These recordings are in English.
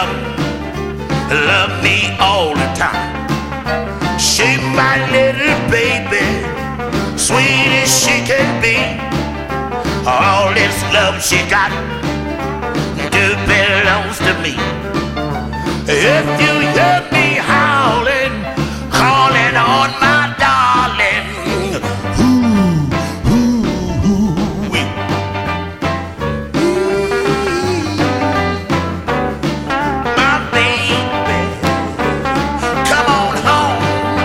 love, love me all the time. She's my little baby, sweet as she can be. All this love she got belongs to me. If you hear me howling, calling on my darling, my baby, come on home.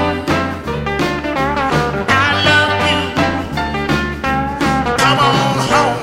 I love you. Come on home.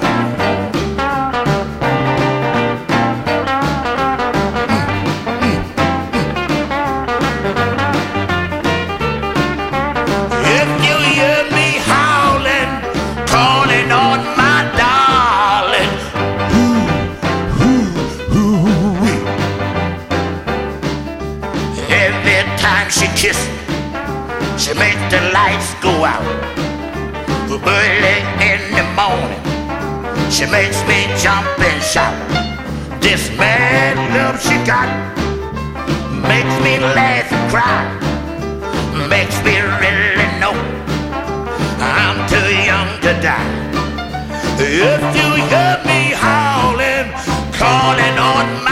She kisses, she makes the lights go out. Early in the morning, she makes me jump and shout. This mad love she got makes me laugh and cry, makes me really know I'm too young to die. If you hear me howling, calling on my